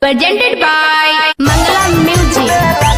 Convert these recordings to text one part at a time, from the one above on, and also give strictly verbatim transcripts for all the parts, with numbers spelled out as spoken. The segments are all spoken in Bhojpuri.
Presented by Mangala Music.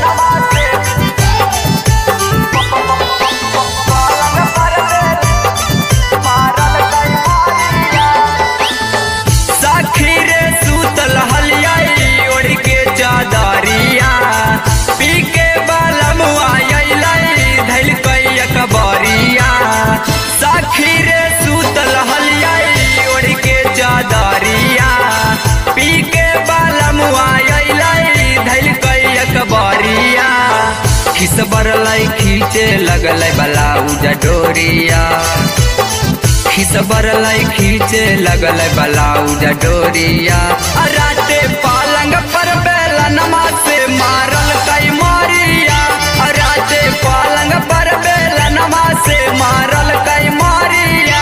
खिस बरलाई खींचे लगल ब्लाउज डोरिया खिस बरलाई खींचे लगल ब्लाउज डोरिया राते पालंग पर बेलनमा से मारल कई मारिया राते पालंग पर बेलनमा से मारल कई मारिया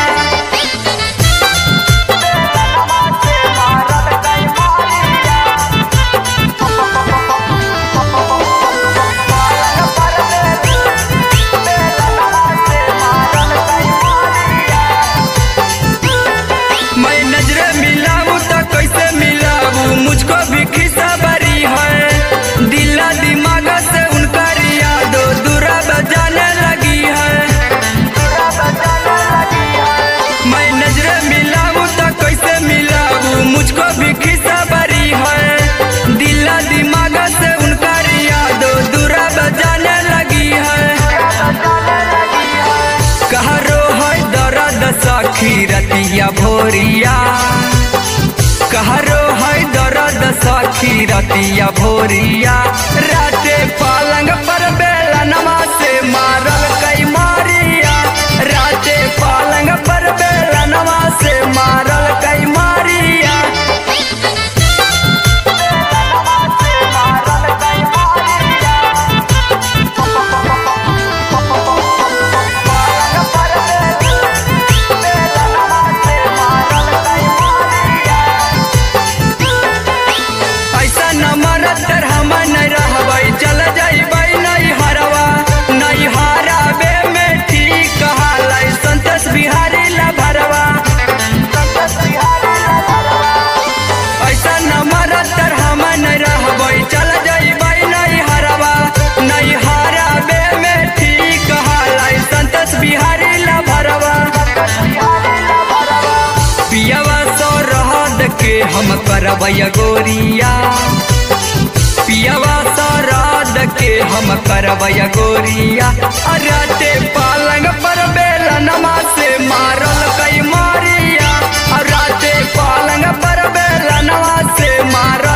मुझको भी खिसा बरी है दिला दिमाग से उनका यादो दूरा बजाने लगी है मैं नजरे मिलाऊं तो कैसे मिलाऊं मुझको भी खिसा बरी है दिला दिमाग से उनका यादो दूरा बजाने लगी है कहरो है दर्द सखी रतिया भोरिया कहरो है दर्द सखी रतिया भोरिया राते पालंग पर बेलनमा से मारल कई मारिया राते पालंग पर बेलनमा से मारल कई मारिया चल जाइबै नहीं हरवा नहीं हराबे में ठीक कहालै संतोष बिहारी ला भरवा ऐसा नंबर तर हम नहीं रहबै चल जाइबै नहीं हरवा नहीं हराबे में ठीक कहालै संतोष बिहारी ला भरवा पियावा सो रहद के हम करबै गोरिया पियावा सराद के हम करबै गोरिया राते पालंग पर बेलनमा से मारल कई मारिया राते पालंग पर बेलनमा से मारल